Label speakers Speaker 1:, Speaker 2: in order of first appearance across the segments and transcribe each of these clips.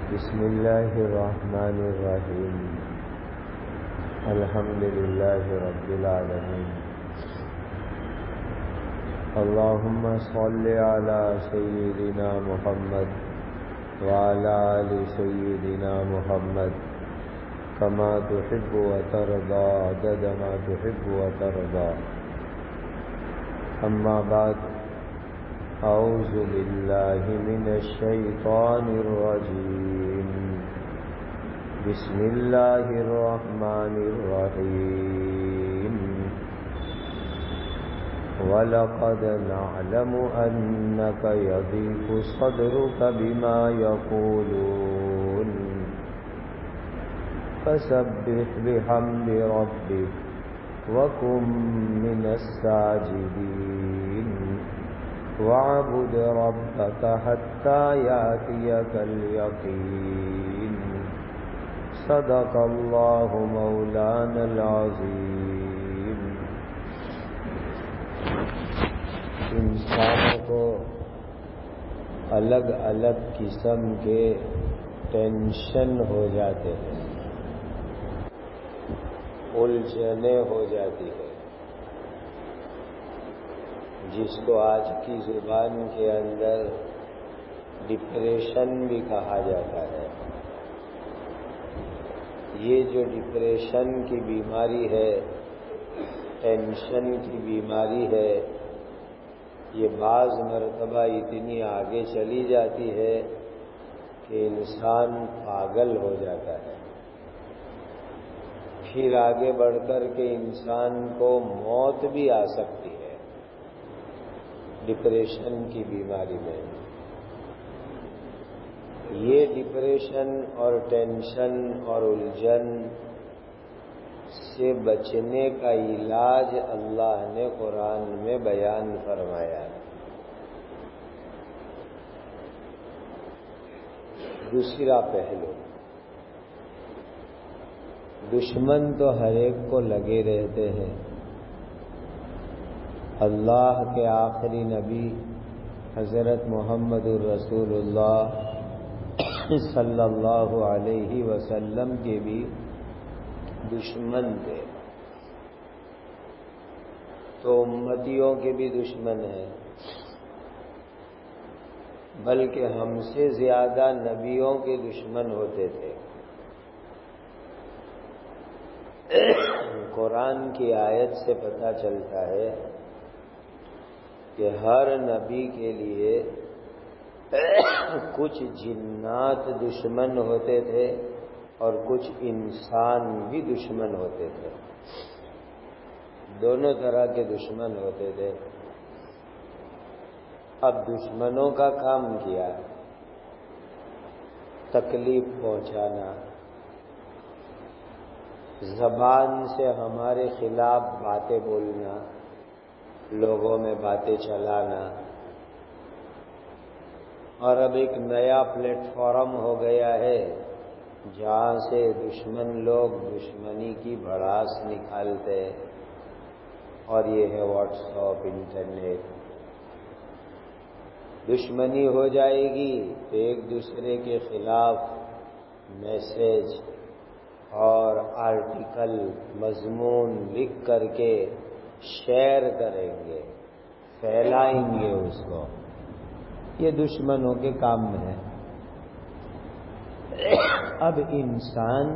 Speaker 1: بسم اللہ الرحمن الرحیم الحمد للہ رب العالمین اللہم صل علی سیدنا محمد وعلی آل سیدنا محمد کما تحب وترضى عدد ما تحب وترضى اما بعد اعوذ باللہ من الشیطان الرجیم بسم اللہ الرحمن الرحیم وَلَقَدْ نَعْلَمُ أَنَّكَ يَضِيقُ صَدْرُكَ بِمَا يَقُولُونَ فَسَبِّحْ بِحَمْدِ رَبِّكَ وَكُن مِّنَ السَّاجِدِينَ وَاعْبُدْ رَبَّكَ حَتَّى يَأْتِيَكَ الْيَقِينُ صدق اللہ مولانا العظیم۔ انسانوں کو الگ الگ قسم کے ٹینشن ہو جاتے ہیں، الجھنیں ہو جاتی ہیں، جس کو آج کی زبان کے اندر ڈپریشن بھی کہا جاتا ہے۔ یہ جو ڈپریشن کی بیماری ہے، ٹینشن کی بیماری ہے، یہ بعض مرتبہ اتنی آگے چلی جاتی ہے کہ انسان پاگل ہو جاتا ہے، پھر آگے بڑھ کر کے انسان کو موت بھی آ سکتی ہے ڈپریشن کی بیماری میں۔ یہ ڈپریشن اور ٹینشن اور الجھن سے بچنے کا علاج اللہ نے قرآن میں بیان فرمایا ہے۔ دوسرا پہلو، دشمن تو ہر ایک کو لگے رہتے ہیں۔ اللہ کے آخری نبی حضرت محمد الرسول اللہ صلی اللہ علیہ وسلم کے بھی دشمن تھے، تو امتیوں کے بھی دشمن ہیں، بلکہ ہم سے زیادہ نبیوں کے دشمن ہوتے تھے۔ قرآن کی آیت سے پتہ چلتا ہے کہ ہر نبی کے لیے کچھ جنات دشمن ہوتے تھے اور کچھ انسان بھی دشمن ہوتے تھے، دونوں طرح کے دشمن ہوتے تھے۔ اب دشمنوں کا کام کیا؟ تکلیف پہنچانا، زبان سے ہمارے خلاف باتیں بولنا، لوگوں میں باتیں چلانا، اور اب ایک نیا پلیٹ فارم ہو گیا ہے جہاں سے دشمن لوگ دشمنی کی بھڑاس نکالتے، اور یہ ہے واٹس ایپ، انٹرنیٹ۔ دشمنی ہو جائے گی تو ایک دوسرے کے خلاف میسج اور آرٹیکل، مضمون لکھ کر کے شیئر کریں گے، پھیلائیں گے اس کو۔ یہ دشمنوں کے کام میں ہے۔ اب انسان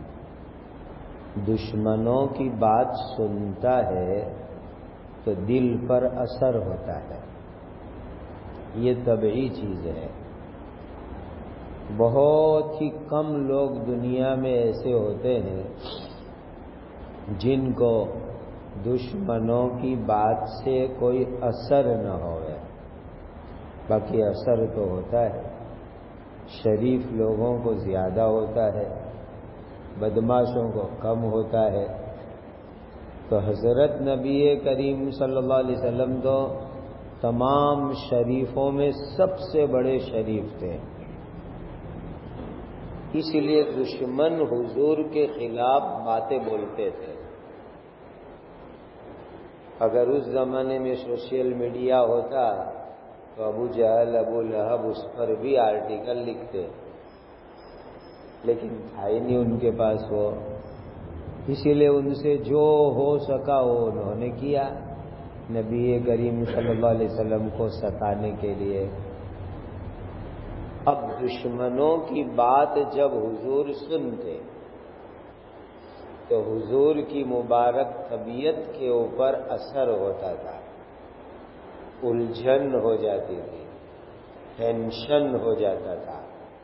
Speaker 1: دشمنوں کی بات سنتا ہے تو دل پر اثر ہوتا ہے، یہ طبعی چیز ہے۔ بہت ہی کم لوگ دنیا میں ایسے ہوتے ہیں جن کو دشمنوں کی بات سے کوئی اثر نہ ہوئے، باقی اثر تو ہوتا ہے۔ شریف لوگوں کو زیادہ ہوتا ہے، بدماشوں کو کم ہوتا ہے۔ تو حضرت نبی کریم صلی اللہ علیہ وسلم تو تمام شریفوں میں سب سے بڑے شریف تھے، اس لیے دشمن حضور کے خلاف باتیں بولتے تھے۔ اگر اس زمانے میں سوشل میڈیا ہوتا تو ابو جہل، ابو لہب اس پر بھی آرٹیکل لکھتے، لیکن تھا ہی نہیں ان کے پاس وہ، اسی لیے ان سے جو ہو سکا وہ انہوں نے کیا نبی کریم صلی اللہ علیہ وسلم کو ستانے کے لیے۔ اب دشمنوں کی بات جب حضور سنتے تو حضور کی مبارک طبیعت کے اوپر اثر ہوتا تھا، الجھن ہو جاتی تھی، ٹینشن ہو جاتا تھا،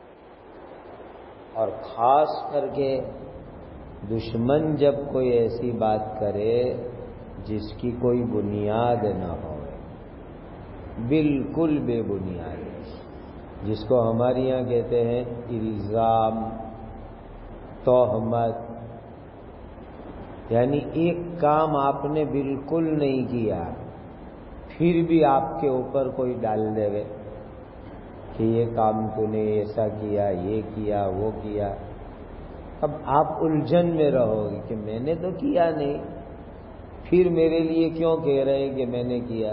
Speaker 1: اور خاص کر کے دشمن جب کوئی ایسی بات کرے جس کی کوئی بنیاد نہ ہو، بالکل بے بنیاد، جس کو ہمارے یہاں کہتے ہیں الزام، تہمت، یعنی ایک کام آپ نے بالکل نہیں کیا پھر بھی آپ کے اوپر کوئی ڈال دے گے کہ یہ کام تو نے ایسا کیا، یہ کیا، وہ کیا، اب آپ الجھن میں رہو گے کہ میں نے تو کیا نہیں، پھر میرے لیے کیوں کہہ رہے ہیں کہ میں نے کیا۔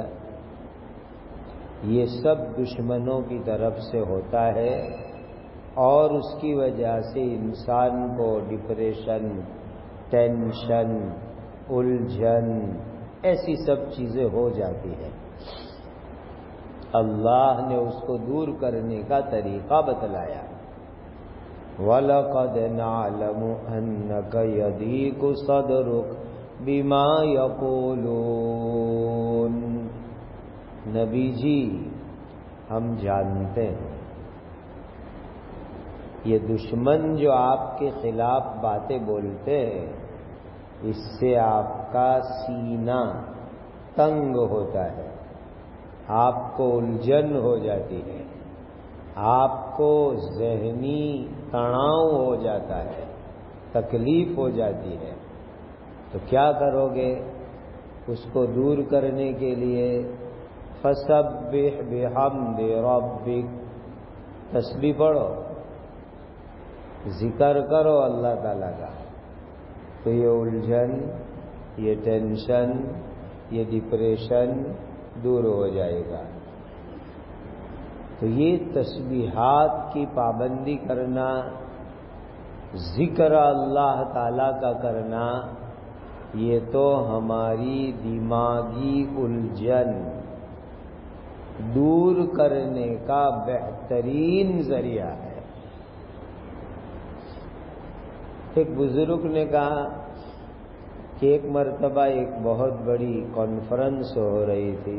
Speaker 1: یہ سب دشمنوں کی طرف سے ہوتا ہے، اور اس کی وجہ سے انسان کو ڈپریشن، ٹینشن، الجھن، ایسی سب چیزیں ہو جاتی ہیں۔ اللہ نے اس کو دور کرنے کا طریقہ بتلایا، وَلَقَدْ نَعْلَمُ أَنَّكَ يَضِيقُ صَدْرُكَ بِمَا يَقُولُونَ، نبی جی ہم جانتے ہیں یہ دشمن جو آپ کے خلاف باتیں بولتے ہیں اس سے آپ کا سینہ تنگ ہوتا ہے، آپ کو الجھن ہو جاتی ہے، آپ کو ذہنی تناؤ ہو جاتا ہے، تکلیف ہو جاتی ہے، تو کیا کرو گے؟ اس کو دور کرنے کے لیے فَسَبِّحْ بِحَمْدِ رَبِّكَ، تسبیح پڑھو، ذکر کرو اللہ تعالیٰ کا، تو یہ الجھن، یہ ٹینشن، یہ ڈپریشن دور ہو جائے گا۔ تو یہ تسبیحات کی پابندی کرنا، ذکر اللہ تعالیٰ کا کرنا، یہ تو ہماری دماغی الجھن دور کرنے کا بہترین ذریعہ ہے۔ ایک بزرگ نے کہا کہ ایک مرتبہ ایک بہت بڑی کانفرنس ہو رہی تھی،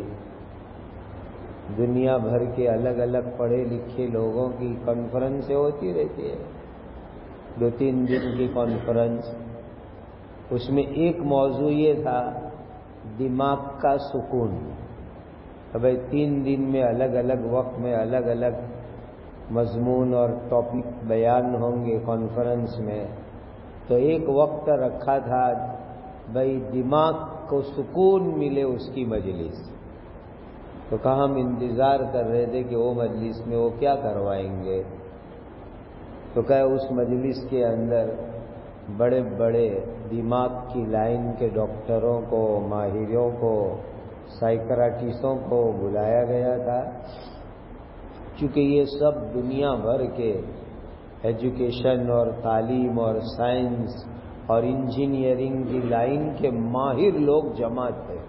Speaker 1: دنیا بھر کے الگ الگ پڑھے لکھے لوگوں کی کانفرنسیں ہوتی رہتی ہے، 2-3 دن کی کانفرنس۔ اس میں ایک موضوع یہ تھا دماغ کا سکون۔ بھائی 3 دن میں الگ الگ وقت میں الگ الگ مضمون اور ٹاپک بیان ہوں گے کانفرنس میں، تو ایک وقت رکھا تھا بھائی دماغ کو سکون ملے اس کی مجلس۔ تو کہا ہم انتظار کر رہے تھے کہ وہ مجلس میں وہ کیا کروائیں گے، تو کہا اس مجلس کے اندر بڑے بڑے دماغ کی لائن کے ڈاکٹروں کو، ماہروں کو، سائیکرٹسٹوں کو بلایا گیا تھا، چونکہ یہ سب دنیا بھر کے ایجوکیشن اور تعلیم اور سائنس اور انجینئرنگ کی لائن کے ماہر لوگ جمع تھے،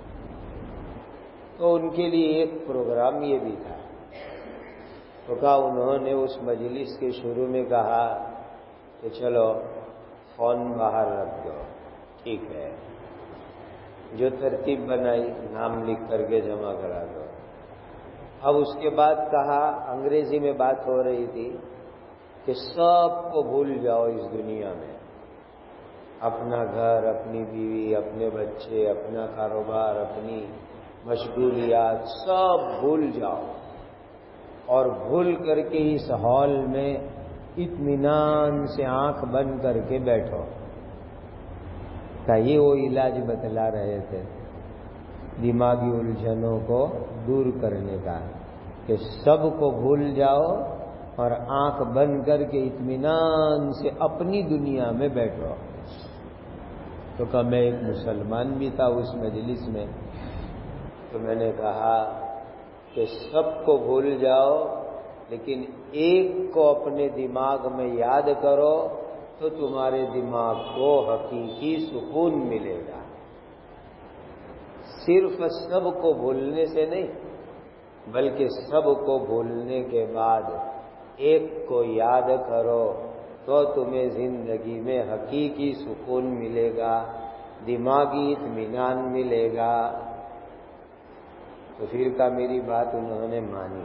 Speaker 1: تو ان کے لیے ایک پروگرام یہ بھی تھا۔ تو کہا انہوں نے اس مجلس کے شروع میں کہا کہ چلو فون باہر رکھ دو، ٹھیک ہے، جو ترتیب بنائی نام لکھ کر کے جمع کرا دو۔ اب اس کے بعد کہا، انگریزی میں بات ہو رہی تھی کہ سب کو بھول جاؤ اس دنیا میں، اپنا گھر، اپنی بیوی، اپنے بچے، اپنا کاروبار، اپنی مشغولیات سب بھول جاؤ، اور بھول کر کے اس ہال میں اطمینان سے آنکھ بند کر کے بیٹھو۔ یہ وہ علاج بتلا رہے تھے دماغی الجھنوں کو دور کرنے کا، کہ سب کو بھول جاؤ اور آنکھ بند کر کے اطمینان سے اپنی دنیا میں بیٹھو۔ تو کہ میں ایک مسلمان بھی تھا اس مجلس میں، تو میں نے کہا کہ سب کو بھول جاؤ لیکن ایک کو اپنے دماغ میں یاد کرو تو تمہارے دماغ کو حقیقی سکون ملے گا. صرف سب کو بھولنے سے نہیں، بلکہ سب کو بھولنے کے بعد ایک کو یاد کرو تو تمہیں زندگی میں حقیقی سکون ملے گا، دماغی اطمینان ملے گا. تو پھر کا میری بات انہوں نے مانی،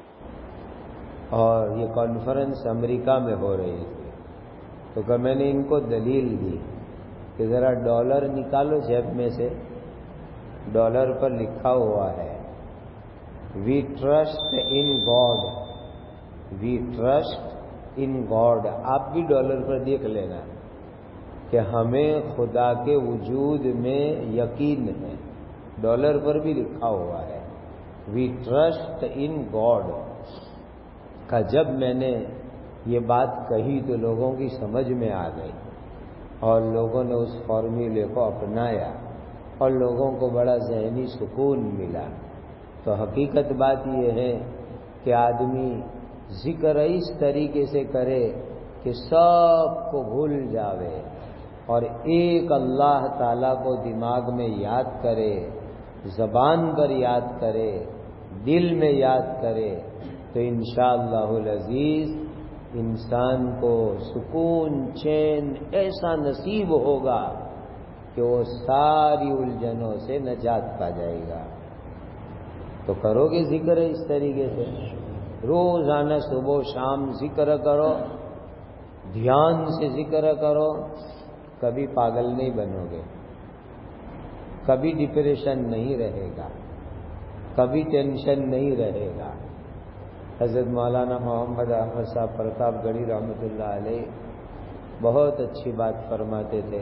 Speaker 1: اور یہ کانفرنس امریکہ میں ہو رہی تھی. تو کہ میں نے ان کو دلیل دی کہ ذرا ڈالر نکالو جیب میں سے. ڈالر پر لکھا ہوا ہے we trust in God, we trust in God. آپ بھی ڈالر پر دیکھ لینا کہ ہمیں خدا کے وجود میں یقین ہے. ڈالر پر بھی لکھا ہوا ہے وی ٹرسٹ ان گاڈ. کا جب میں نے یہ بات کہی تو لوگوں کی سمجھ میں آ گئی، اور لوگوں نے اس فارمولے کو اپنایا، اور لوگوں کو بڑا ذہنی سکون ملا. تو حقیقت بات یہ ہے کہ آدمی ذکر اس طریقے سے کرے کہ سب کو بھول جاوے، اور ایک اللہ تعالیٰ کو دماغ میں یاد کرے، زبان پر یاد کرے، دل میں یاد کرے، تو انشاءاللہ العزیز انسان کو سکون چین ایسا نصیب ہوگا کہ وہ ساری الجھنوں سے نجات پا جائے گا. تو کرو گے ذکر اس طریقے سے، روزانہ صبح و شام ذکر کرو، دھیان سے ذکر کرو، کبھی پاگل نہیں بنو گے، کبھی ڈپریشن نہیں رہے گا، کبھی ٹینشن نہیں رہے گا. حضرت مولانا محمد احمد صاحب پرتاپ گڑھی رحمۃ اللہ علیہ بہت اچھی بات فرماتے تھے.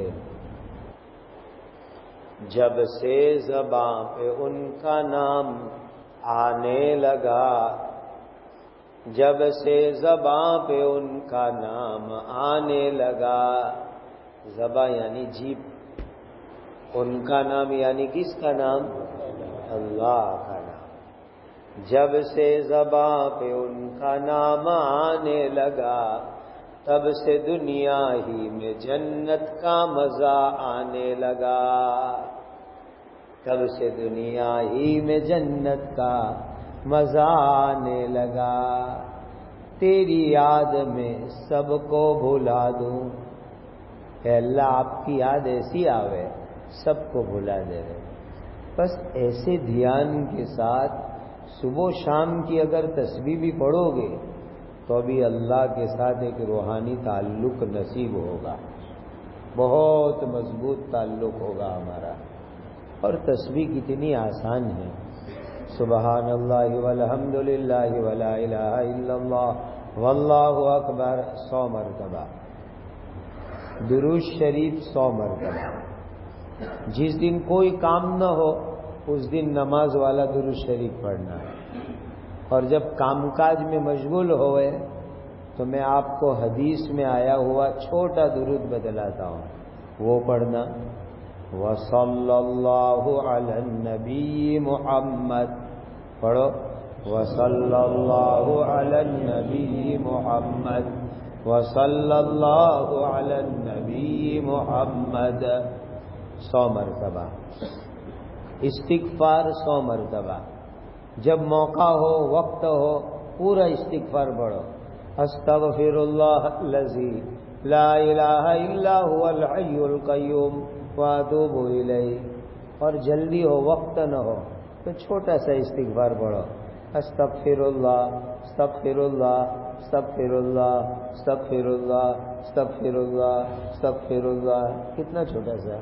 Speaker 1: جب سے زباں پہ ان کا نام آنے لگا، جب سے زباں پہ ان کا نام آنے لگا. زباں یعنی جیب، ان کا نام یعنی کس کا نام؟ اللہ کا نام. جب سے زباں پہ ان کا نام آنے لگا، تب سے دنیا ہی میں جنت کا مزہ آنے لگا. تب سے دنیا ہی میں جنت کا مزہ آنے لگا. تیری یاد میں سب کو بھلا دوں. اے اللہ آپ کی یاد ایسی آوے سب کو بھلا دے رہے. بس ایسے دھیان کے ساتھ صبح و شام کی اگر تسبیح بھی پڑھو گے تو بھی اللہ کے ساتھ ایک روحانی تعلق نصیب ہوگا، بہت مضبوط تعلق ہوگا ہمارا. اور تسبیح کتنی آسان ہے. سبحان اللہ والحمد للہ ولا الہ الا اللہ واللہ اکبر 100 مرتبہ، درود شریف 100 مرتبہ. جس دن کوئی کام نہ ہو اس دن نماز والا درود شریف پڑھنا ہے. اور جب کام کاج میں مشغول ہوئے تو میں آپ کو حدیث میں آیا ہوا چھوٹا درود بتلاتا ہوں، وہ پڑھنا. وصلی اللہ علی النبی محمد. پڑھو وصلی اللہ علی النبی محمد، وصلی اللہ علی النبی محمد 100 مرتبہ. استغفار 100 مرتبہ. جب موقع ہو وقت ہو پورا استغفار پڑھو. استغفر اللہ الذی لا الہ الا هو الحی القیوم واتوب الیہ. اور جلدی ہو وقت نہ ہو تو چھوٹا سا استغفار پڑھو. استغفر اللہ استغفر اللہ استغفر اللہ استغفر اللہ استغفر اللہ استغفر اللہ. کتنا چھوٹا سا.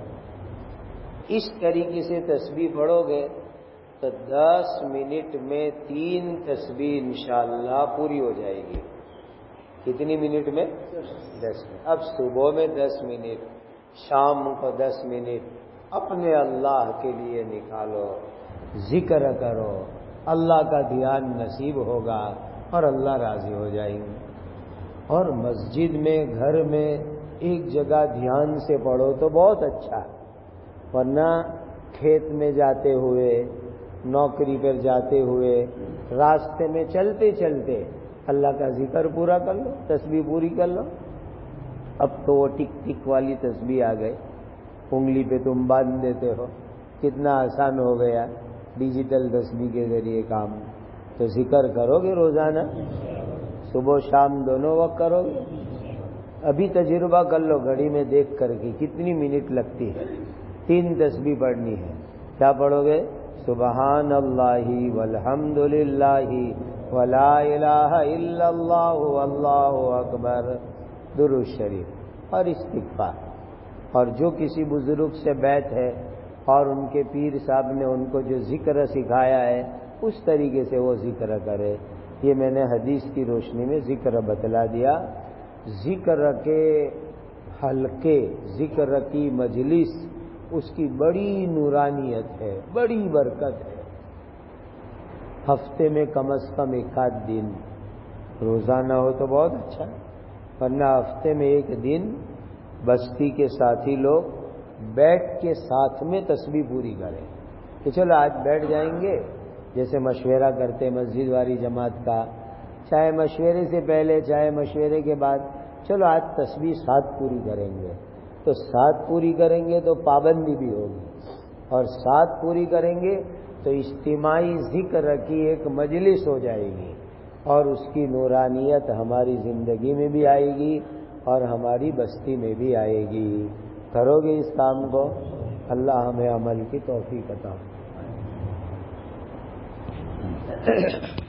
Speaker 1: اس طریقے سے تسبیح پڑھو گے تو 10 منٹ میں 3 تسبیح انشاءاللہ پوری ہو جائے گی. کتنی منٹ میں؟ 10 منٹ. اب صبح میں 10 منٹ، شام کو 10 منٹ اپنے اللہ کے لیے نکالو، ذکر کرو، اللہ کا دھیان نصیب ہوگا اور اللہ راضی ہو جائیں گے. اور مسجد میں گھر میں ایک جگہ دھیان سے پڑھو تو بہت اچھا، ورنہ کھیت میں جاتے ہوئے، نوکری پر جاتے ہوئے، راستے میں چلتے چلتے اللہ کا ذکر پورا کر لو، تسبیح پوری کر لو۔ اب تو وہ ٹک ٹک والی تسبیح آ گئی، انگلی پہ تم باندھ دیتے ہو، کتنا آسان ہو گیا ڈیجیٹل تسبیح کے ذریعے کام۔ تو ذکر کرو گے روزانہ، صبح و شام دونوں وقت کرو گے؟ ابھی تجربہ کر لو گھڑی میں دیکھ کر کے کتنی منٹ لگتی ہے۔ 3 تسبیح پڑھنی ہے، کیا پڑھو گے؟ سبحان اللہ والحمد للہ ولا الہ الا اللہ واللہ اکبر، درود شریف اور استغفار۔ اور جو کسی بزرگ سے بیعت ہے اور ان کے پیر صاحب نے ان کو جو ذکر سکھایا ہے اس طریقے سے وہ ذکر کرے۔ یہ میں نے حدیث کی روشنی میں ذکر بتلا دیا۔ ذکر کے حلقے، ذکر کی مجلس، اس کی بڑی نورانیت ہے، بڑی برکت ہے۔ ہفتے میں کم از کم 1 دن روزانہ ہو تو بہت اچھا، ورنہ ہفتے میں 1 دن بستی کے ساتھی لوگ بیٹھ کے ساتھ میں تسبیح پوری کریں کہ چلو آج بیٹھ جائیں گے، جیسے مشورہ کرتے مسجد والی جماعت کا، چاہے مشورے سے پہلے چاہے مشورے کے بعد، چلو آج تسبیح ساتھ پوری کریں گے۔ تو ساتھ پوری کریں گے تو پابندی بھی ہوگی، اور ساتھ پوری کریں گے تو اجتماعی ذکر کی ایک مجلس ہو جائے گی، اور اس کی نورانیت ہماری زندگی میں بھی آئے گی اور ہماری بستی میں بھی آئے گی۔ کرو گے اس کام کو؟ اللہ ہمیں عمل کی توفیق عطا فرمائے۔